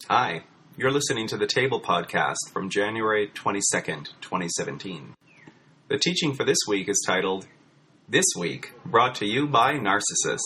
Hi, you're listening to the Table Podcast from January 22nd, 2017. The teaching for this week is titled, This Week, brought to you by Narcissus.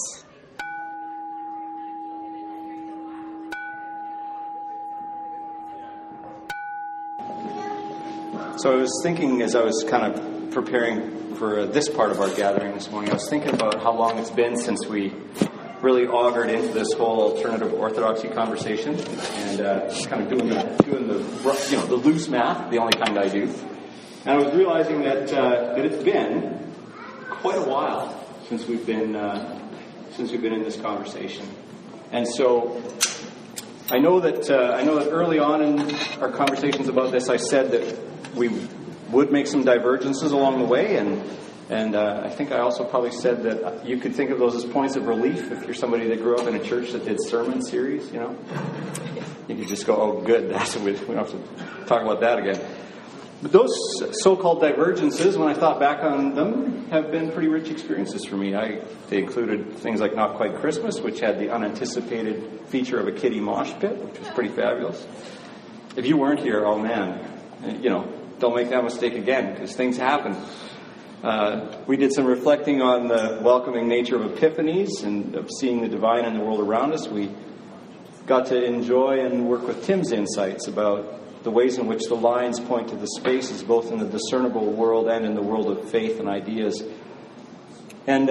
So I was thinking as I was kind of preparing for this part of our gathering this morning, I was thinking about how long it's been since we really augured into this whole alternative orthodoxy conversation, and kind of doing the loose math, the only kind I do. And I was realizing that it's been quite a while since we've been in this conversation. And so I know that early on in our conversations about this, I said that we would make some divergences along the way, and I think I also probably said that you could think of those as points of relief if you're somebody that grew up in a church that did sermon series, you know. You could just go, oh, good, we don't have to talk about that again. But those so-called divergences, when I thought back on them, have been pretty rich experiences for me. They included things like Not Quite Christmas, which had the unanticipated feature of a kiddie mosh pit, which was pretty fabulous. If you weren't here, oh man, don't make that mistake again, because things happen. We did some reflecting on the welcoming nature of epiphanies and of seeing the divine in the world around us. We got to enjoy and work with Tim's insights about the ways in which the lines point to the spaces, both in the discernible world and in the world of faith and ideas. And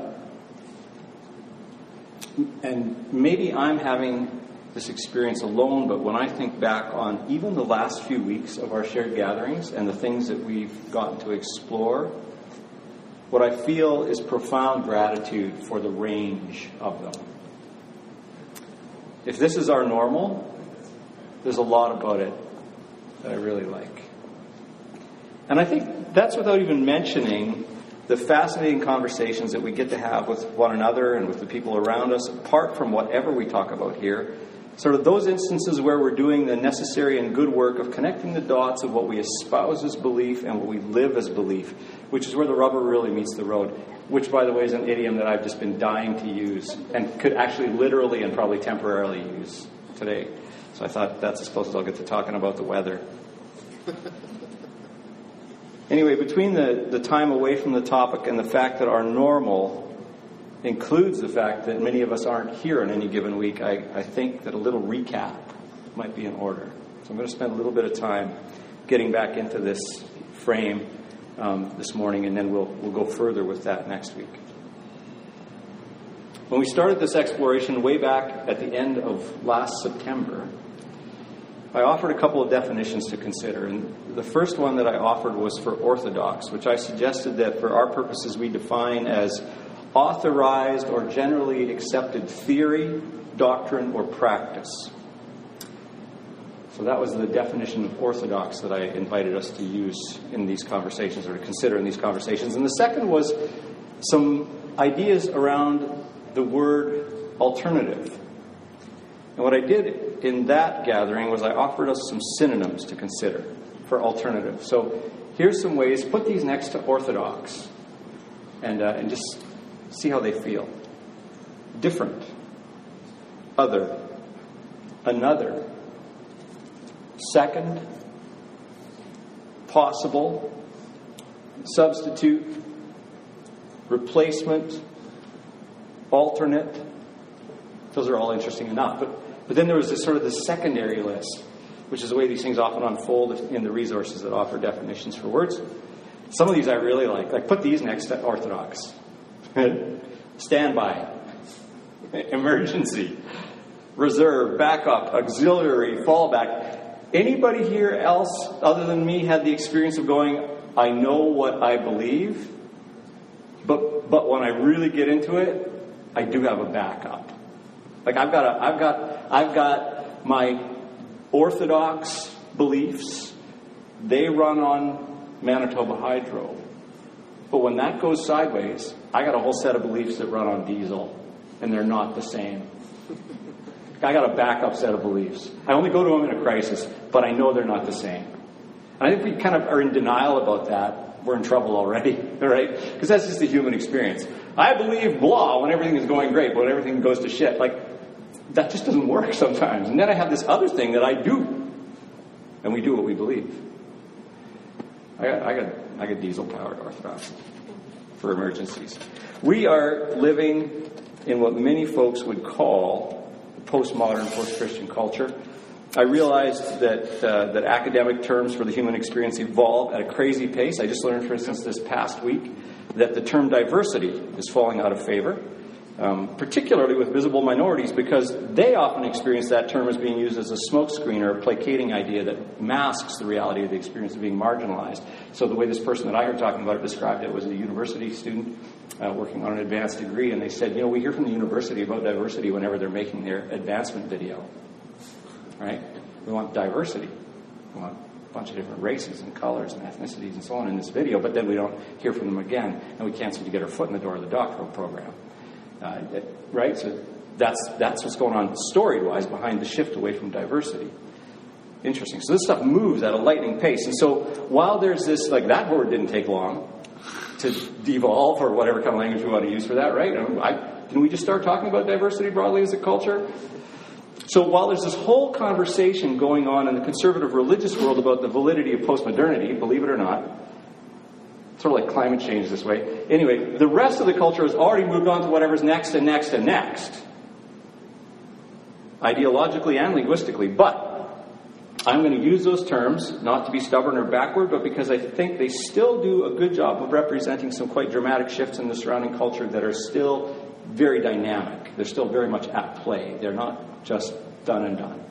maybe I'm having this experience alone, but when I think back on even the last few weeks of our shared gatherings and the things that we've gotten to explore, what I feel is profound gratitude for the range of them. If this is our normal, there's a lot about it that I really like. And I think that's without even mentioning the fascinating conversations that we get to have with one another and with the people around us, apart from whatever we talk about here. Sort of those instances where we're doing the necessary and good work of connecting the dots of what we espouse as belief and what we live as belief, which is where the rubber really meets the road, which, by the way, is an idiom that I've just been dying to use and could actually literally and probably temporarily use today. So I thought that's as close as I'll get to talking about the weather. Anyway, between the time away from the topic and the fact that our normal includes the fact that many of us aren't here in any given week, I think that a little recap might be in order. So I'm going to spend a little bit of time getting back into this frame this morning, and then we'll go further with that next week. When we started this exploration way back at the end of last September, I offered a couple of definitions to consider, and the first one that I offered was for orthodox, which I suggested that for our purposes we define as authorized or generally accepted theory, doctrine, or practice. So that was the definition of orthodox that I invited us to use in these conversations, or to consider in these conversations. And the second was some ideas around the word alternative. And what I did in that gathering was I offered us some synonyms to consider for alternative. So here's some ways. Put these next to orthodox and just see how they feel. Different. Other. Another. Second. Possible. Substitute. Replacement. Alternate. Those are all interesting enough. But then there was this secondary list, which is the way these things often unfold in the resources that offer definitions for words. Some of these I really like. Like, put these next to orthodox. Standby, emergency, reserve, backup, auxiliary, fallback. Anybody here else other than me had the experience of going, I know what I believe, but when I really get into it, I do have a backup. Like I've got my orthodox beliefs. They run on Manitoba Hydro. But when that goes sideways, I got a whole set of beliefs that run on diesel, and they're not the same. I got a backup set of beliefs. I only go to them in a crisis, but I know they're not the same. And I think we kind of are in denial about that. We're in trouble already, right? Because that's just the human experience. I believe blah when everything is going great, but when everything goes to shit. Like, that just doesn't work sometimes. And then I have this other thing that I do. And we do what we believe. I got diesel-powered orthodoxy for emergencies. We are living in what many folks would call postmodern, post-Christian culture. I realized that academic terms for the human experience evolve at a crazy pace. I just learned, for instance, this past week, that the term diversity is falling out of favor, particularly with visible minorities, because they often experience that term as being used as a smokescreen or a placating idea that masks the reality of the experience of being marginalized. So the way this person that I heard talking about it described it was a university student working on an advanced degree, and they said, we hear from the university about diversity whenever they're making their advancement video. Right? We want diversity. We want a bunch of different races and colors and ethnicities and so on in this video, but then we don't hear from them again, and we can't seem to get our foot in the door of the doctoral program. Right? So that's what's going on story-wise behind the shift away from diversity. Interesting. So this stuff moves at a lightning pace. And so while there's this, that word didn't take long to devolve, or whatever kind of language we want to use for that, right? Can we just start talking about diversity broadly as a culture? So while there's this whole conversation going on in the conservative religious world about the validity of postmodernity, believe it or not, sort of like climate change this way. Anyway, the rest of the culture has already moved on to whatever's next and next and next. Ideologically and linguistically. But I'm going to use those terms not to be stubborn or backward, but because I think they still do a good job of representing some quite dramatic shifts in the surrounding culture that are still very dynamic. They're still very much at play. They're not just done and done.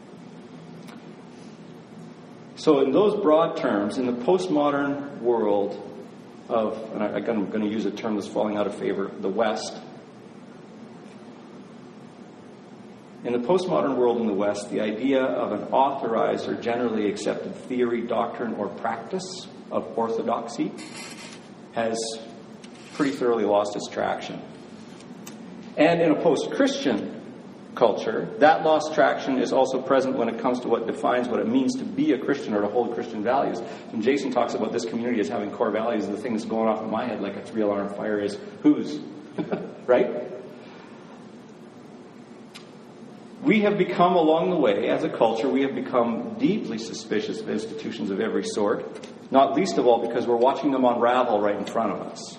So in those broad terms, in the postmodern world of, and I'm going to use a term that's falling out of favor, the West. In the postmodern world in the West, the idea of an authorized or generally accepted theory, doctrine, or practice of orthodoxy has pretty thoroughly lost its traction. And in a post-Christian culture, that lost traction is also present when it comes to what defines what it means to be a Christian or to hold Christian values. And Jason talks about this community as having core values. The thing that's going off in my head like a 3-alarm fire is whose? Right? We have become, along the way, as a culture, we have become deeply suspicious of institutions of every sort, not least of all because we're watching them unravel right in front of us.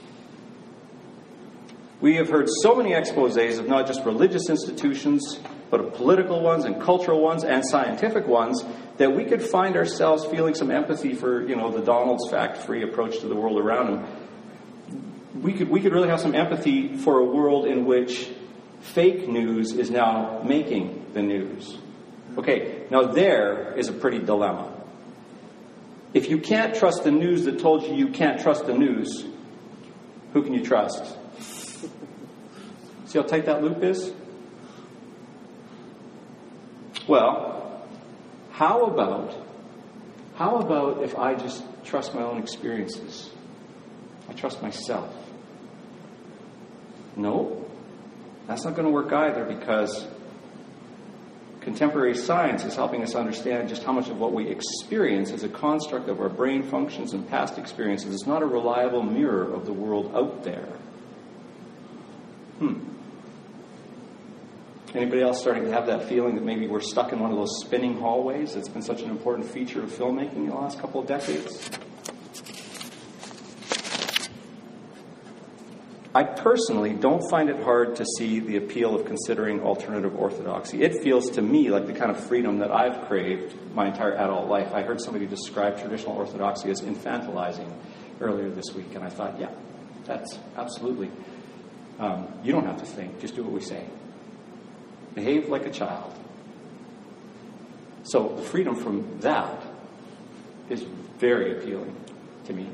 We have heard so many exposés of not just religious institutions, but of political ones and cultural ones and scientific ones, that we could find ourselves feeling some empathy for, the Donald's fact-free approach to the world around him. We could really have some empathy for a world in which fake news is now making the news. Okay, now there is a pretty dilemma. If you can't trust the news that told you can't trust the news, who can you trust? See how tight that loop is? Well, how about if I just trust my own experiences? I trust myself. No, that's not going to work either, because contemporary science is helping us understand just how much of what we experience as a construct of our brain functions and past experiences is not a reliable mirror of the world out there. Anybody else starting to have that feeling that maybe we're stuck in one of those spinning hallways that's been such an important feature of filmmaking in the last couple of decades? I personally don't find it hard to see the appeal of considering alternative orthodoxy. It feels to me like the kind of freedom that I've craved my entire adult life. I heard somebody describe traditional orthodoxy as infantilizing earlier this week, and I thought, yeah, that's absolutely. You don't have to think, just do what we say. Behave like a child. So the freedom from that is very appealing to me.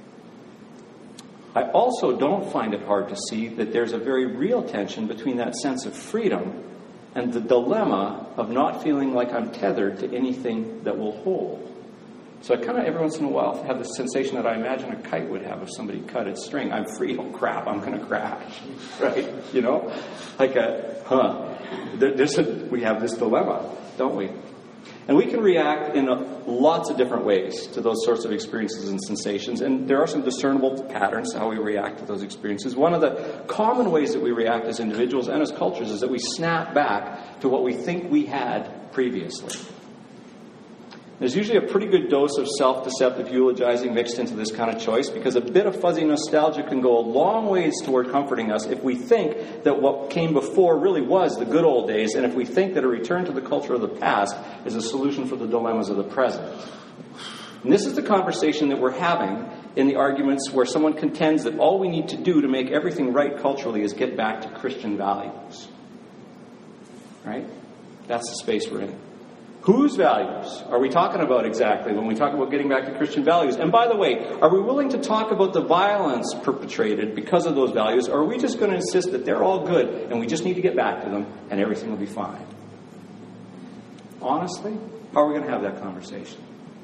I also don't find it hard to see that there's a very real tension between that sense of freedom and the dilemma of not feeling like I'm tethered to anything that will hold. So I kind of every once in a while have the sensation that I imagine a kite would have if somebody cut its string. I'm free. Oh crap! I'm going to crash. Right? Like we have this dilemma, don't we? And we can react in lots of different ways to those sorts of experiences and sensations. And there are some discernible patterns to how we react to those experiences. One of the common ways that we react as individuals and as cultures is that we snap back to what we think we had previously. There's usually a pretty good dose of self-deceptive eulogizing mixed into this kind of choice, because a bit of fuzzy nostalgia can go a long ways toward comforting us if we think that what came before really was the good old days, and if we think that a return to the culture of the past is a solution for the dilemmas of the present. And this is the conversation that we're having in the arguments where someone contends that all we need to do to make everything right culturally is get back to Christian values. Right? That's the space we're in. Whose values are we talking about exactly when we talk about getting back to Christian values? And by the way, are we willing to talk about the violence perpetrated because of those values, or are we just going to insist that they're all good and we just need to get back to them and everything will be fine? Honestly, how are we going to have that conversation?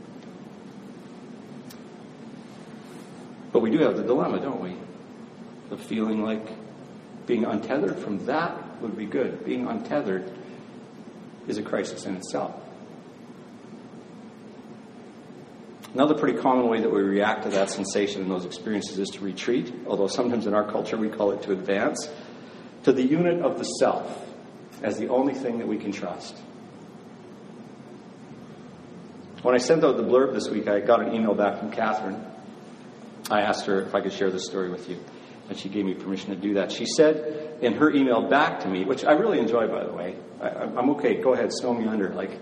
But we do have the dilemma, don't we? The feeling like being untethered from that would be good. Being untethered is a crisis in itself. Another pretty common way that we react to that sensation and those experiences is to retreat, although sometimes in our culture we call it to advance, to the unit of the self as the only thing that we can trust. When I sent out the blurb this week, I got an email back from Catherine. I asked her if I could share this story with you, and she gave me permission to do that. She said in her email back to me, which I really enjoy, by the way, I'm okay, go ahead, snow me under. Like,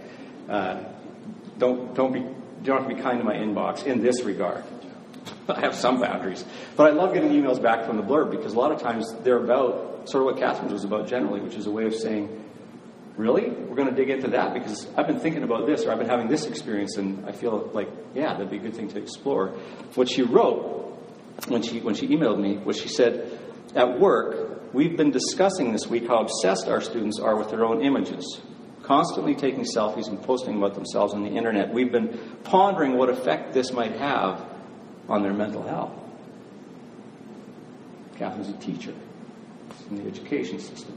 you don't have to be kind to my inbox in this regard. I have some boundaries. But I love getting emails back from the blurb, because a lot of times they're about sort of what Catherine's was about generally, which is a way of saying, really? We're going to dig into that because I've been thinking about this, or I've been having this experience, and I feel like, yeah, that'd be a good thing to explore. What she wrote when she emailed me was, she said, at work, we've been discussing this week how obsessed our students are with their own images, constantly taking selfies and posting about themselves on the internet. We've been pondering what effect this might have on their mental health. Catherine's a teacher in the education system.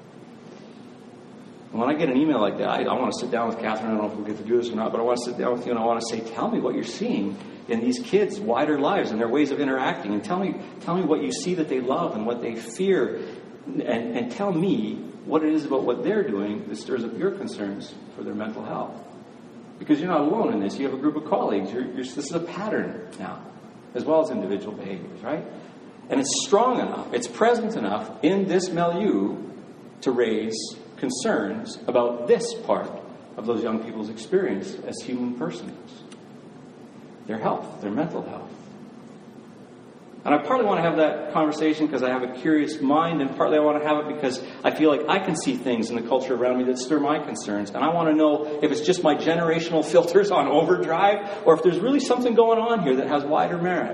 And when I get an email like that, I want to sit down with Catherine. I don't know if we'll get to do this or not, but I want to sit down with you and I want to say, tell me what you're seeing in these kids' wider lives and their ways of interacting. And tell me what you see that they love and what they fear. And tell me what it is about what they're doing that stirs up your concerns for their mental health. Because you're not alone in this. You have a group of colleagues. This is a pattern now, as well as individual behaviors, right? And it's strong enough, it's present enough in this milieu to raise concerns about this part of those young people's experience as human persons. Their health, their mental health. And I partly want to have that conversation because I have a curious mind, and partly I want to have it because I feel like I can see things in the culture around me that stir my concerns. And I want to know if it's just my generational filters on overdrive, or if there's really something going on here that has wider merit.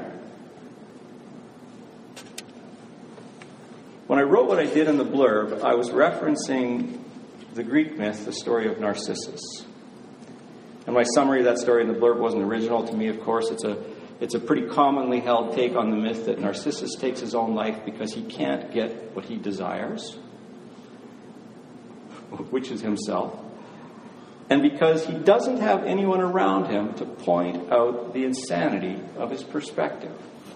When I wrote what I did in the blurb, I was referencing the Greek myth, the story of Narcissus. And my summary of that story in the blurb wasn't original to me, of course. It's a pretty commonly held take on the myth that Narcissus takes his own life because he can't get what he desires, which is himself, and because he doesn't have anyone around him to point out the insanity of his perspective.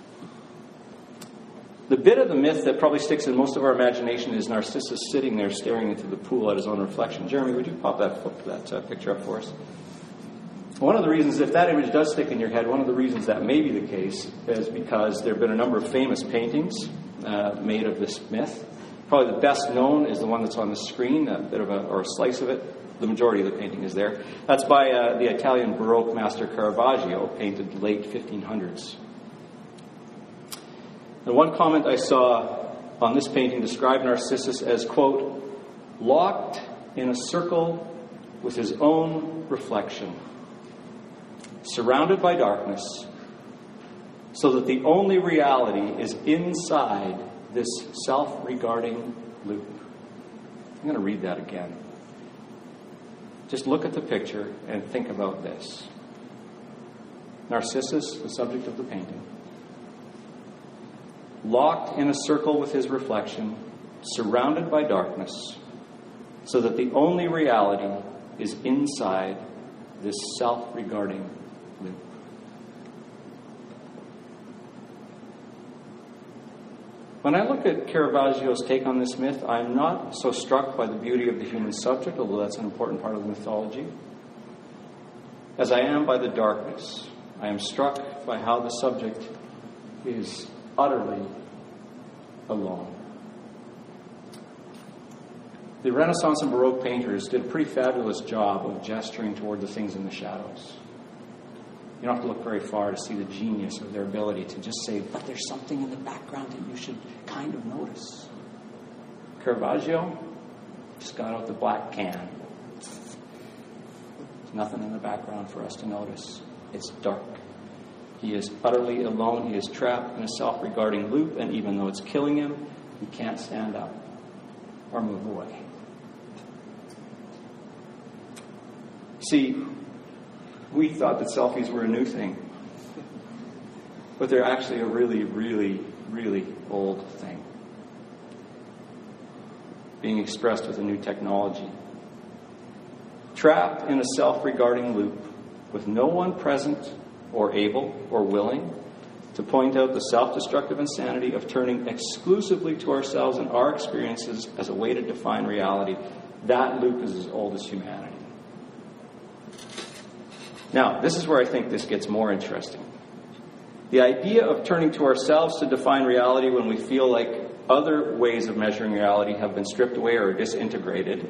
The bit of the myth that probably sticks in most of our imagination is Narcissus sitting there staring into the pool at his own reflection. Jeremy, would you pop that picture up for us? One of the reasons, if that image does stick in your head, one of the reasons that may be the case is because there have been a number of famous paintings made of this myth. Probably the best known is the one that's on the screen, or a slice of it. The majority of the painting is there. That's by the Italian Baroque master Caravaggio, painted late 1500s. And one comment I saw on this painting described Narcissus as, quote, locked in a circle with his own reflection, surrounded by darkness, so that the only reality is inside this self-regarding loop. I'm going to read that again. Just look at the picture and think about this. Narcissus, the subject of the painting, locked in a circle with his reflection, surrounded by darkness, so that the only reality is inside this self-regarding loop. When I look at Caravaggio's take on this myth, I'm not so struck by the beauty of the human subject, although that's an important part of the mythology, as I am by the darkness. I am struck by how the subject is utterly alone. The Renaissance and Baroque painters did a pretty fabulous job of gesturing toward the things in the shadows. You don't have to look very far to see the genius of their ability to just say, but there's something in the background that you should kind of notice. Caravaggio just got out the black can. There's nothing in the background for us to notice. It's dark. He is utterly alone. He is trapped in a self-regarding loop, and even though it's killing him, he can't stand up or move away. See, we thought that selfies were a new thing, but they're actually a really, really, really old thing, being expressed with a new technology. Trapped in a self-regarding loop, with no one present or able or willing to point out the self-destructive insanity of turning exclusively to ourselves and our experiences as a way to define reality, that loop is as old as humanity. Now, this is where I think this gets more interesting. The idea of turning to ourselves to define reality when we feel like other ways of measuring reality have been stripped away or disintegrated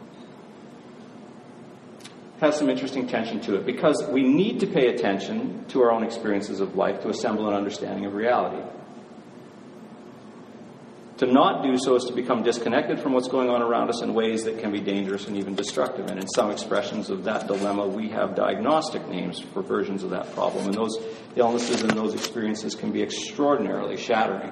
has some interesting tension to it, because we need to pay attention to our own experiences of life to assemble an understanding of reality. To not do so is to become disconnected from what's going on around us in ways that can be dangerous and even destructive. And in some expressions of that dilemma, we have diagnostic names for versions of that problem. And those illnesses and those experiences can be extraordinarily shattering.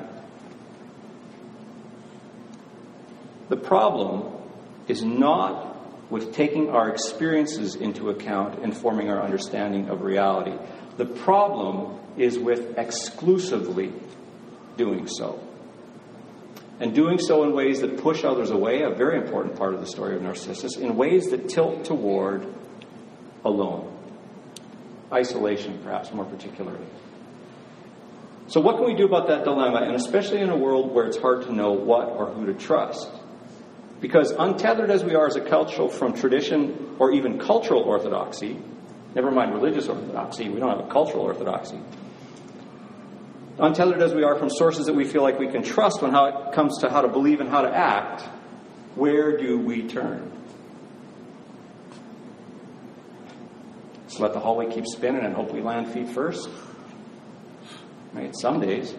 The problem is not with taking our experiences into account and forming our understanding of reality. The problem is with exclusively doing so. And doing so in ways that push others away, a very important part of the story of Narcissus, in ways that tilt toward alone. Isolation, perhaps more particularly. So what can we do about that dilemma, and especially in a world where it's hard to know what or who to trust? Because untethered as we are as a culture from tradition or even cultural orthodoxy, never mind religious orthodoxy, we don't have a cultural orthodoxy. Untethered as we are from sources that we feel like we can trust when it comes to how to believe and how to act, where do we turn? Just let the hallway keep spinning and hope we land feet first? Right, some days.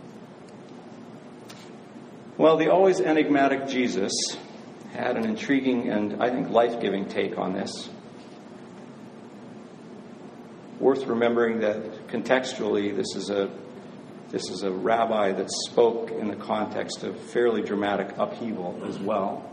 Well, the always enigmatic Jesus had an intriguing and, I think, life-giving take on this. Worth remembering that contextually, this is a rabbi that spoke in the context of fairly dramatic upheaval as well.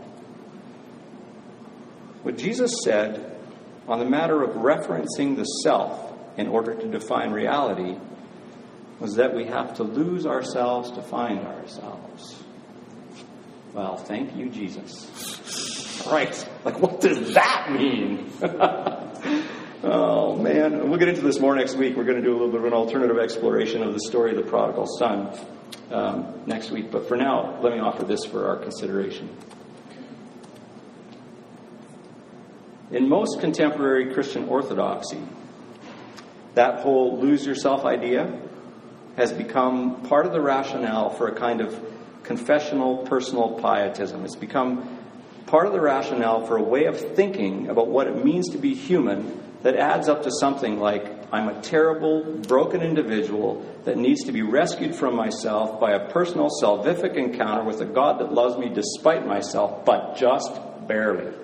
What Jesus said on the matter of referencing the self in order to define reality was that we have to lose ourselves to find ourselves. Well, thank you, Jesus. Right. Like, what does that mean? Oh, man. We'll get into this more next week. We're going to do a little bit of an alternative exploration of the story of the prodigal son next week. But for now, let me offer this for our consideration. In most contemporary Christian orthodoxy, that whole lose yourself idea has become part of the rationale for a kind of confessional personal pietism. It's become part of the rationale for a way of thinking about what it means to be human that adds up to something like, I'm a terrible, broken individual that needs to be rescued from myself by a personal salvific encounter with a God that loves me despite myself, but just barely.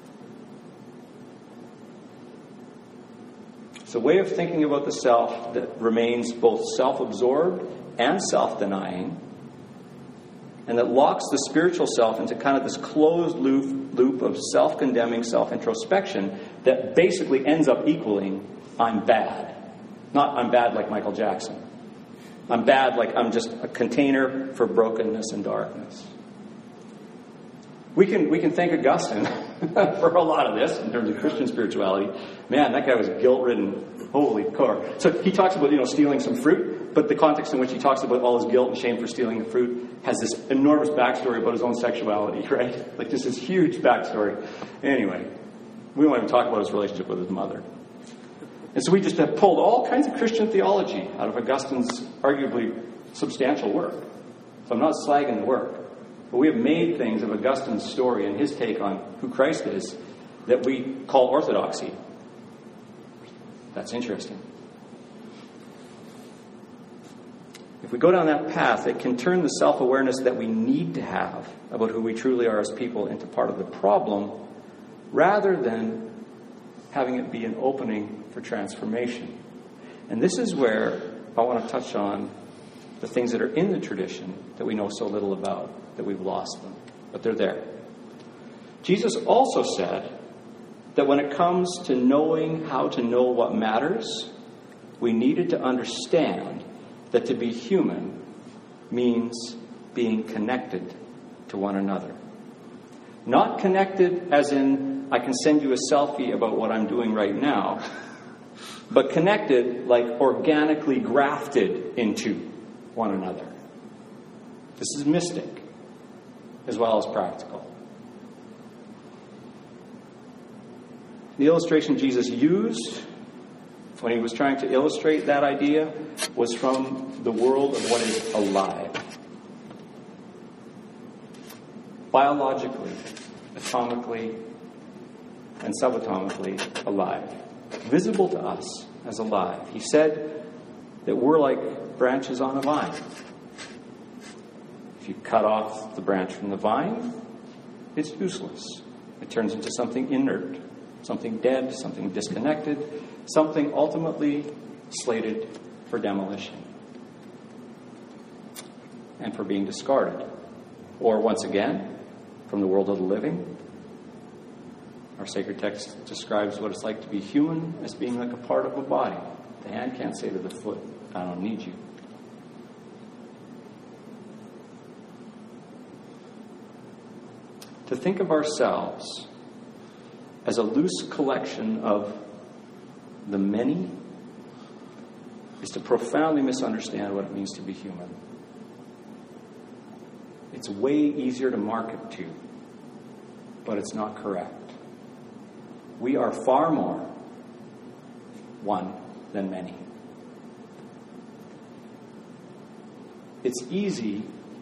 It's a way of thinking about the self that remains both self-absorbed and self-denying, and that locks the spiritual self into kind of this closed loop of self-condemning self-introspection that basically ends up equaling, I'm bad. Not I'm bad like Michael Jackson. I'm bad like I'm just a container for brokenness and darkness. We can thank Augustine for a lot of this in terms of Christian spirituality. Man, that guy was guilt-ridden. Holy car. So he talks about, stealing some fruit, but the context in which he talks about all his guilt and shame for stealing the fruit has this enormous backstory about his own sexuality, right? Like, just this huge backstory. Anyway, we won't even talk about his relationship with his mother. And so we just have pulled all kinds of Christian theology out of Augustine's arguably substantial work. So I'm not slagging the work. But we have made things of Augustine's story and his take on who Christ is that we call orthodoxy. That's interesting. If we go down that path, it can turn the self-awareness that we need to have about who we truly are as people into part of the problem, rather than having it be an opening for transformation. And this is where I want to touch on the things that are in the tradition that we know so little about, that we've lost them, but they're there. Jesus also said that when it comes to knowing how to know what matters, we needed to understand that to be human means being connected to one another. Not connected as in, I can send you a selfie about what I'm doing right now, but connected like organically grafted into one another. This is mystic as well as practical. The illustration Jesus used when he was trying to illustrate that idea was from the world of what is alive. Biologically, atomically, and subatomically alive. Visible to us as alive. He said that we're like branches on a vine. If you cut off the branch from the vine, it's useless. It turns into something inert, something dead, something disconnected, something ultimately slated for demolition and for being discarded. Or once again, from the world of the living, our sacred text describes what it's like to be human as being like a part of a body. The hand can't say to the foot, I don't need you. To think of ourselves as a loose collection of the many is to profoundly misunderstand what it means to be human. It's way easier to market to, but it's not correct. We are far more one than many. It's easy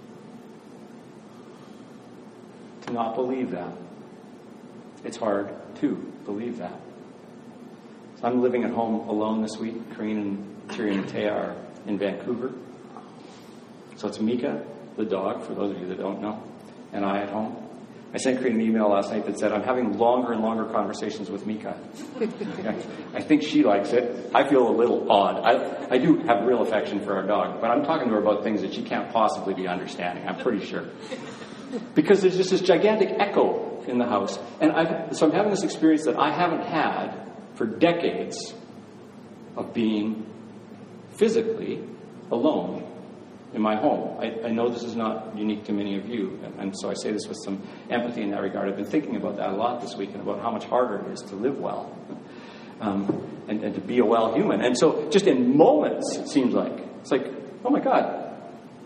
to not believe that. It's hard to believe that. So I'm living at home alone this week. Karine and Tyrion and Taya are in Vancouver. So it's Mika, the dog, for those of you that don't know, and I at home. I sent Karine an email last night that said, I'm having longer and longer conversations with Mika. I think she likes it. I feel a little odd. I do have real affection for our dog, but I'm talking to her about things that she can't possibly be understanding, I'm pretty sure. Because there's just this gigantic echo in the house. And so I'm having this experience that I haven't had for decades of being physically alone in my home. I know this is not unique to many of you, and so I say this with some empathy in that regard. I've been thinking about that a lot this week and about how much harder it is to live well and to be a well human. And so just in moments, it seems like, it's like, oh my God,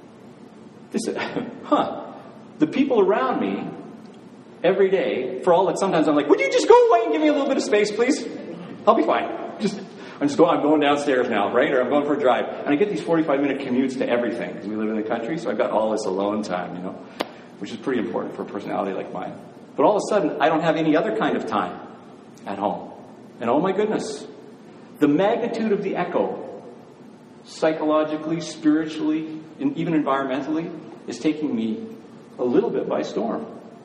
the people around me every day, for all that sometimes I'm like, would you just go away and give me a little bit of space, please? I'll be fine. I'm going downstairs now, right? Or I'm going for a drive. And I get these 45-minute commutes to everything because we live in the country, so I've got all this alone time, which is pretty important for a personality like mine. But all of a sudden, I don't have any other kind of time at home. And oh my goodness, the magnitude of the echo, psychologically, spiritually, and even environmentally, is taking me a little bit by storm.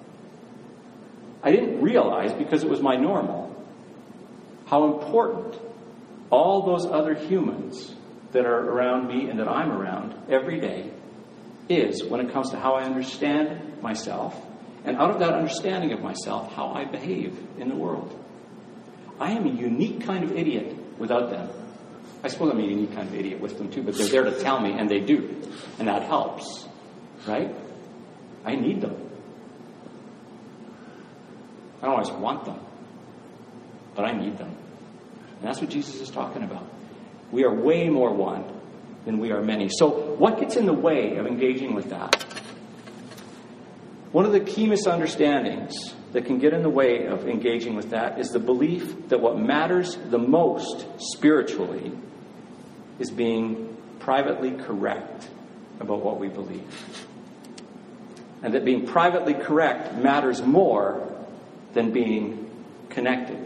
I didn't realize, because it was my normal, how important all those other humans that are around me and that I'm around every day is when it comes to how I understand myself, and out of that understanding of myself, how I behave in the world. I am a unique kind of idiot without them. I suppose I'm a unique kind of idiot with them too, but they're there to tell me, and they do. And that helps, right? I need them. I don't always want them, but I need them. And that's what Jesus is talking about. We are way more one than we are many. So what gets in the way of engaging with that? One of the key misunderstandings that can get in the way of engaging with that is the belief that what matters the most spiritually is being privately correct about what we believe. And that being privately correct matters more than being connected.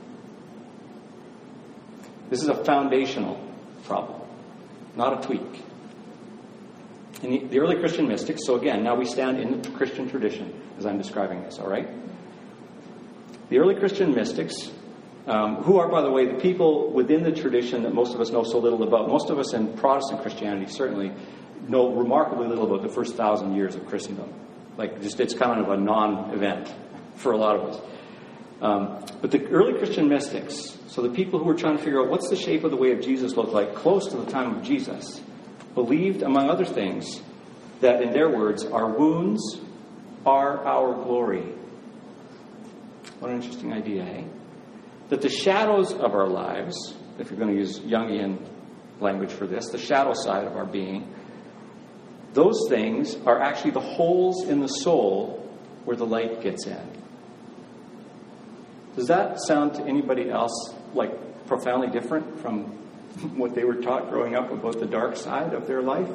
This is a foundational problem, not a tweak. In the early Christian mystics, so again, now we stand in the Christian tradition as I'm describing this, all right? The early Christian mystics, who are, by the way, the people within the tradition that most of us know so little about. Most of us in Protestant Christianity certainly know remarkably little about the first 1,000 years of Christendom. It's kind of a non-event for a lot of us. But the early Christian mystics, so the people who were trying to figure out what's the shape of the way of Jesus look like close to the time of Jesus, believed, among other things, that in their words, our wounds are our glory. What an interesting idea, eh? That the shadows of our lives, if you're going to use Jungian language for this, the shadow side of our being, those things are actually the holes in the soul where the light gets in. Does that sound to anybody else like profoundly different from what they were taught growing up about the dark side of their life?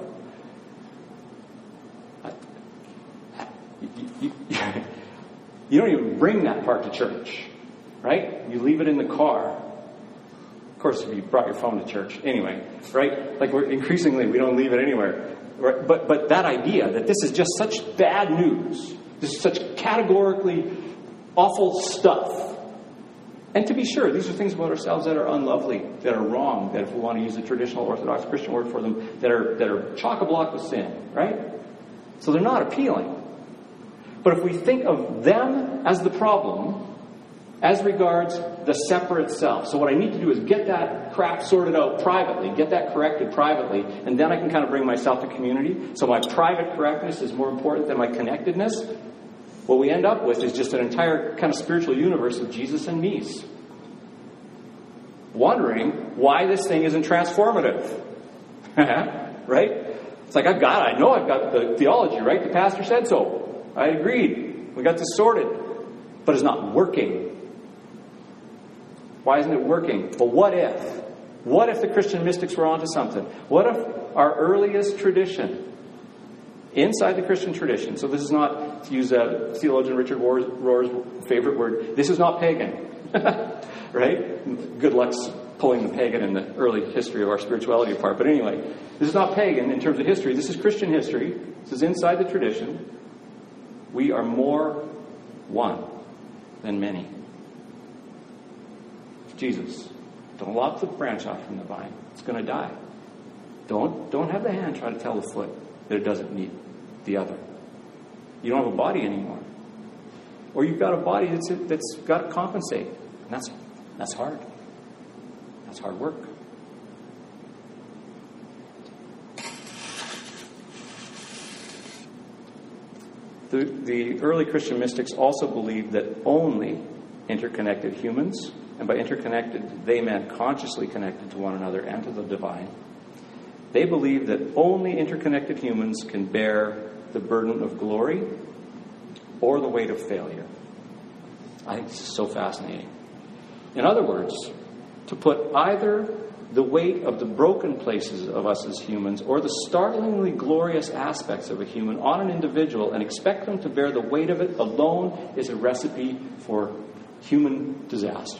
You don't even bring that part to church, right? You leave it in the car. Of course, if you brought your phone to church. Anyway, right? Like we don't leave it anywhere. Right? But that idea that this is just such bad news, this is such categorically awful stuff. And to be sure, these are things about ourselves that are unlovely, that are wrong, that if we want to use a traditional Orthodox Christian word for them, that are chock-a-block with sin, right? So they're not appealing. But if we think of them as the problem, as regards the separate self, so what I need to do is get that crap sorted out privately, get that corrected privately, and then I can kind of bring myself to community. So my private correctness is more important than my connectedness. What we end up with is just an entire kind of spiritual universe of Jesus and me's. Wondering why this thing isn't transformative. Right? It's like, I know I've got the theology, right? The pastor said so. I agreed. We got this sorted. But it's not working. Why isn't it working? Well, what if? What if the Christian mystics were onto something? What if our earliest tradition, inside the Christian tradition, so this is not, to use theologian Richard Rohr's favorite word, this is not pagan. Right? Good luck pulling the pagan in the early history of our spirituality apart. But anyway, this is not pagan in terms of history. This is Christian history. This is inside the tradition. We are more one than many. Jesus, don't lop the branch off from the vine. It's going to die. Don't have the hand try to tell the foot that it doesn't need the other. You don't have a body anymore. Or you've got a body that's got to compensate. And that's hard. That's hard work. The early Christian mystics also believed that only interconnected humans, and by interconnected, they meant consciously connected to one another and to the divine. They believed that only interconnected humans can bear the burden of glory or the weight of failure. I think this is so fascinating. In other words, to put either the weight of the broken places of us as humans or the startlingly glorious aspects of a human on an individual and expect them to bear the weight of it alone is a recipe for human disaster.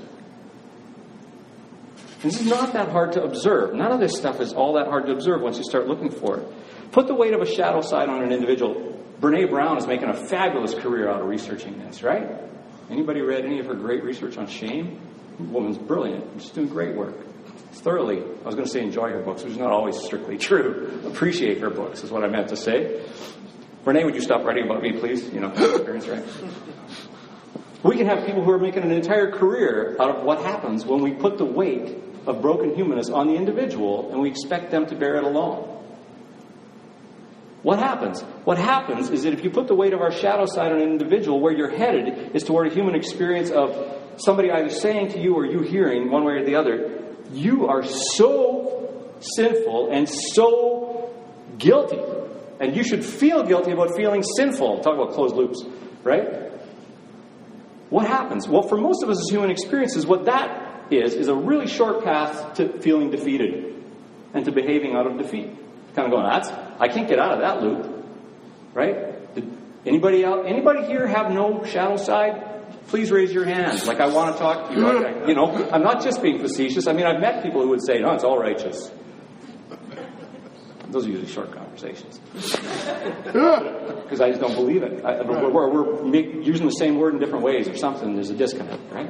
And this is not that hard to observe. None of this stuff is all that hard to observe once you start looking for it. Put the weight of a shadow side on an individual. Brene Brown is making a fabulous career out of researching this, right? Anybody read any of her great research on shame? The woman's brilliant. She's doing great work. Thoroughly, I was going to say enjoy her books, which is not always strictly true. Appreciate her books is what I meant to say. Brene, would you stop writing about me, please? You know, experience, right? We can have people who are making an entire career out of what happens when we put the weight of broken humanness on the individual and we expect them to bear it alone. what happens? What happens is that if you put the weight of our shadow side on an individual, where you're headed is toward a human experience of somebody either saying to you or you hearing one way or the other, you are so sinful and so guilty. And you should feel guilty about feeling sinful. Talk about closed loops, right? What happens? Well, for most of us as human experiences, what that is a really short path to feeling defeated and to behaving out of defeat. Kind of going, I can't get out of that loop, right? Did anybody here have no shadow side? Please raise your hand. Like, I want to talk to you. You know, I'm not just being facetious. I mean, I've met people who would say, no, it's all righteous. Those are usually short conversations. Because I just don't believe it. We're using the same word in different ways or something. There's a disconnect, right?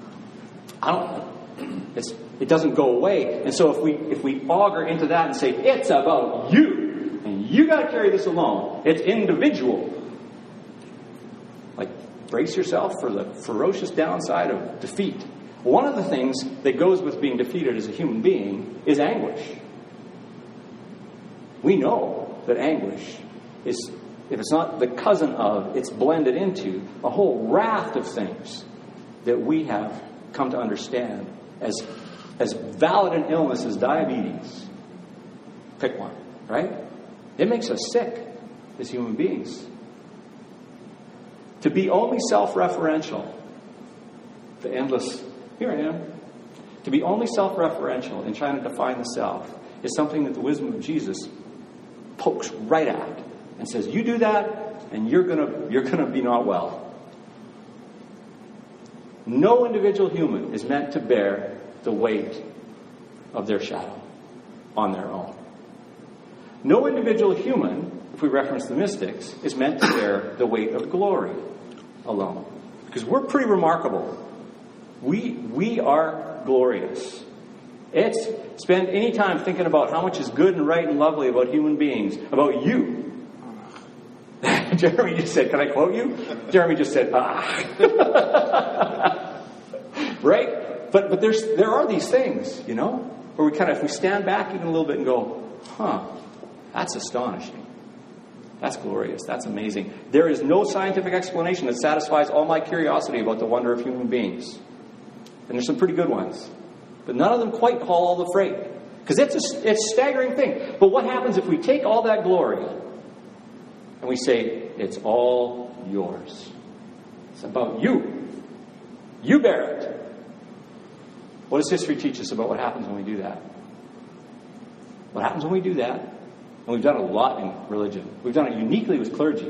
It doesn't go away. And so if we auger into that and say, it's about you, and you got to carry this alone, it's individual. Like, brace yourself for the ferocious downside of defeat. One of the things that goes with being defeated as a human being is anguish. We know that anguish is, if it's not the cousin of, it's blended into a whole raft of things that we have come to understand as valid an illness as diabetes. Pick one, right? It makes us sick as human beings. To be only self-referential, the endless, here I am. To be only self-referential in trying to define the self is something that the wisdom of Jesus pokes right at and says, you do that and you're gonna be not well. No individual human is meant to bear the weight of their shadow on their own. No individual human, if we reference the mystics, is meant to bear the weight of glory alone. Because we're pretty remarkable. We are glorious. Spend any time thinking about how much is good and right and lovely about human beings, about you. Jeremy just said, can I quote you? Jeremy just said, right? But there are these things, you know, where if we stand back even a little bit and go, that's astonishing. That's glorious. That's amazing. There is no scientific explanation that satisfies all my curiosity about the wonder of human beings. And there's some pretty good ones. But none of them quite haul all the freight. Because it's a staggering thing. But what happens if we take all that glory and we say, it's all yours? It's about you. You bear it. What does history teach us about what happens when we do that? What happens when we do that? And we've done a lot in religion. We've done it uniquely with clergy.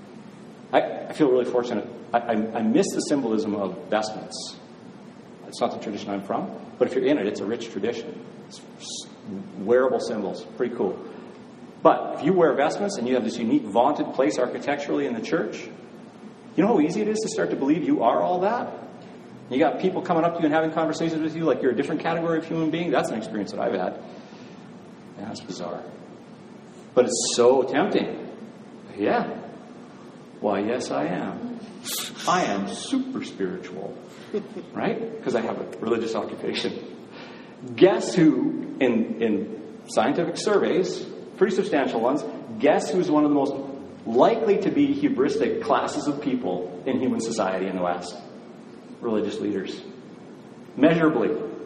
I feel really fortunate. I miss the symbolism of vestments. It's not the tradition I'm from. But if you're in it, it's a rich tradition. It's wearable symbols. Pretty cool. But if you wear vestments and you have this unique vaunted place architecturally in the church, you know how easy it is to start to believe you are all that? You got people coming up to you and having conversations with you like you're a different category of human being. That's an experience that I've had. Yeah, that's bizarre. But it's so tempting. Yeah. Why, yes, I am. I am super spiritual. Right? Because I have a religious occupation. Guess who, in scientific surveys, pretty substantial ones, guess who's one of the most likely to be hubristic classes of people in human society in the West? Religious leaders. Measurably.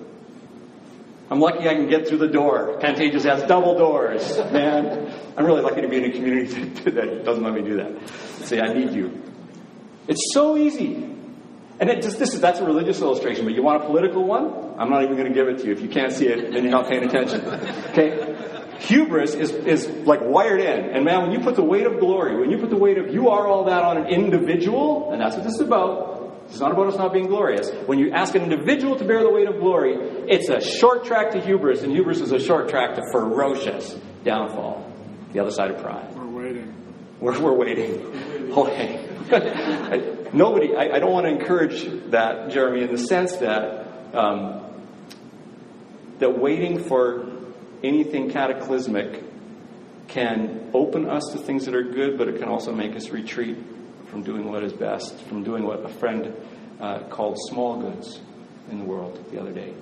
I'm lucky I can get through the door. Pantages has double doors. Man, I'm really lucky to be in a community that doesn't let me do that. Say, I need you. It's so easy. And that's a religious illustration, but you want a political one? I'm not even going to give it to you. If you can't see it, then you're not paying attention. Okay? Hubris is like wired in. And man, when you put the weight of glory, when you put the weight of you are all that on an individual, and that's what this is about. It's not about us not being glorious. When you ask an individual to bear the weight of glory, it's a short track to hubris, and hubris is a short track to ferocious downfall. The other side of pride. We're waiting. We're waiting. Okay. Nobody, I don't want to encourage that, Jeremy, in the sense that that waiting for anything cataclysmic can open us to things that are good, but it can also make us retreat from doing what is best, from doing what a friend called small goods in the world the other day.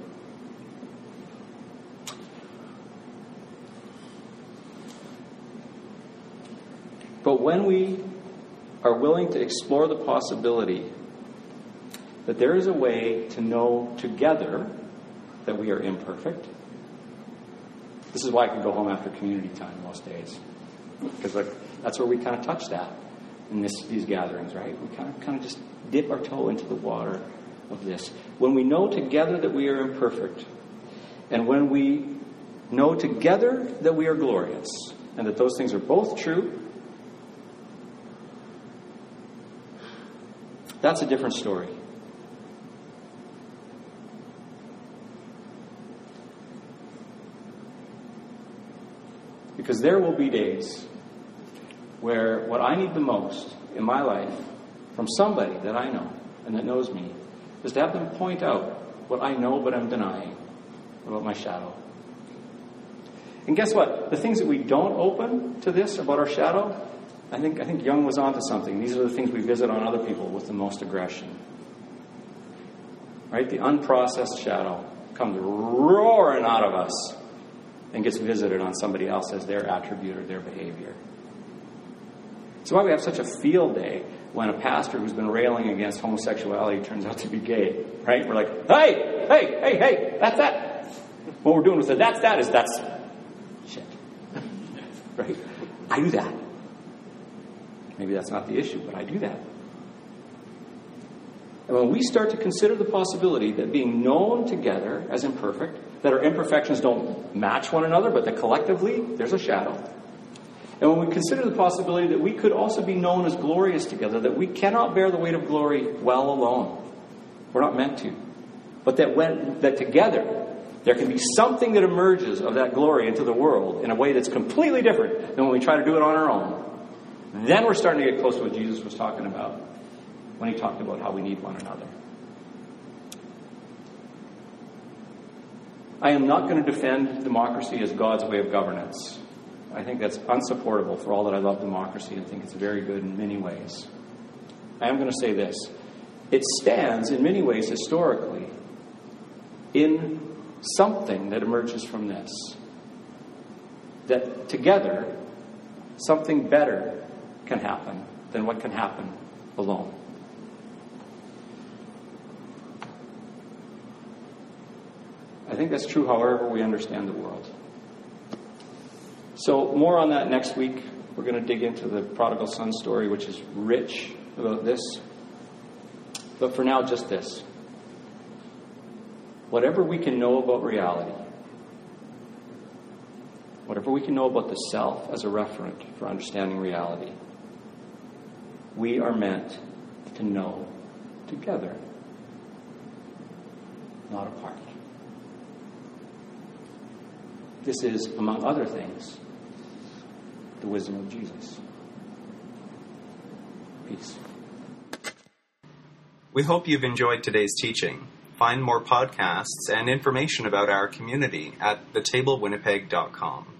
when we are willing to explore the possibility that there is a way to know together that we are imperfect. This is why I can go home after community time most days. Because that's where we kind of touch that in these gatherings, right? We kind of just dip our toe into the water of this. When we know together that we are imperfect, and when we know together that we are glorious, and that those things are both true, that's a different story. Because there will be days where what I need the most in my life from somebody that I know and that knows me is to have them point out what I know but I'm denying about my shadow. And guess what? The things that we don't open to this about our shadow, I think Jung was onto something. These are the things we visit on other people with the most aggression. Right? The unprocessed shadow comes roaring out of us and gets visited on somebody else as their attribute or their behavior. That's why we have such a field day when a pastor who's been railing against homosexuality turns out to be gay, right? We're like, hey, that's that. What we're doing with it, that's shit. Right? I do that. Maybe that's not the issue, but I do that. And when we start to consider the possibility that being known together as imperfect, that our imperfections don't match one another, but that collectively there's a shadow. And when we consider the possibility that we could also be known as glorious together, that we cannot bear the weight of glory well alone. We're not meant to. But that together there can be something that emerges of that glory into the world in a way that's completely different than when we try to do it on our own. Then we're starting to get close to what Jesus was talking about when he talked about how we need one another. I am not going to defend democracy as God's way of governance. I think that's unsupportable for all that I love democracy and think it's very good in many ways. I am going to say this. It stands in many ways historically in something that emerges from this. That together, something better can happen than what can happen alone. I think that's true however we understand the world. So more on that next week. We're going to dig into the prodigal son story, which is rich about this. But for now, just this. Whatever we can know about reality, whatever we can know about the self as a referent for understanding reality, we are meant to know together, not apart. This is, among other things, the wisdom of Jesus. Peace. We hope you've enjoyed today's teaching. Find more podcasts and information about our community at thetablewinipeg.com.